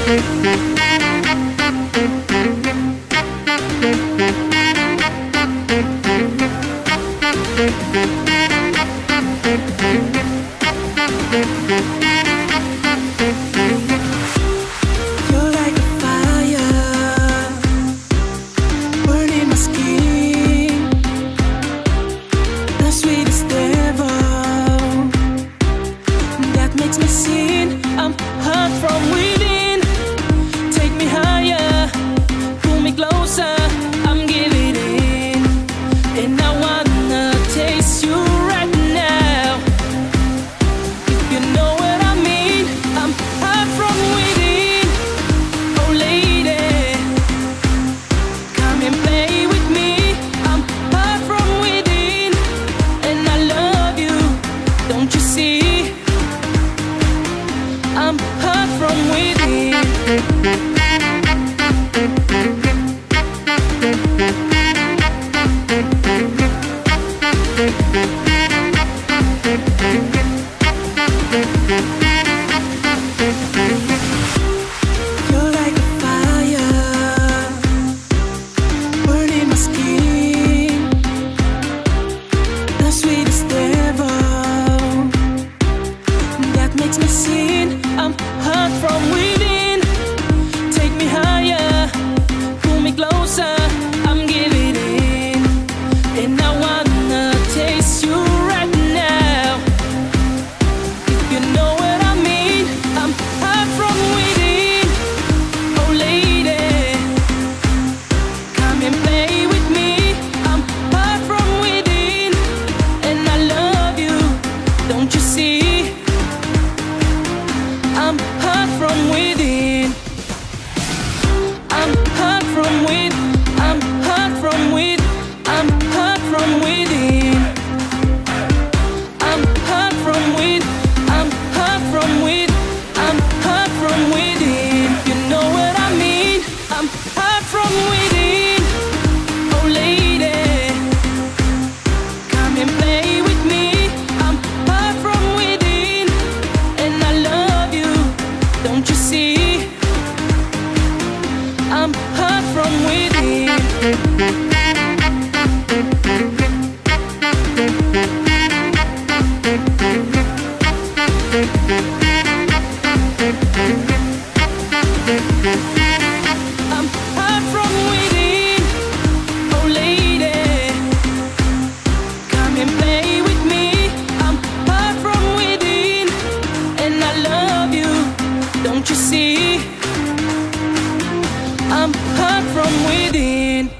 You're like a fire burning my skin, the sweetest devil that makes me sin. I'm hot from within. Take me higher, pull me closer. I'm giving in, and I wanna taste you right now. If you know what I mean, I'm hot from within. Oh lady, come and play with me. I'm hot from within, and I love you. Don't you see? I'm hot from within. You're like a fire burning my skin, the sweetest devil that makes me sin. I'm hot from within. Take me higher, pull me closer. I'm giving in, and I wanna taste you right now. If you know what I mean, I'm hot from within. Oh lady, come and play with me. I'm hot from within, and I love you. Don't you see? I'm hot from within. I'm hot from within. I'm hot from within. I'm hot from within. I'm hot from within. I'm hot from within. I'm hot from within. You know what I mean? I'm hot from within. Oh lady, come and play with me. I'm hot from within, and I love you. Don't you see? I'm hot from within. I'm hot from within. Oh lady, come and play with me. I'm hot from within, and I love you. Don't you see? I'm hot from within.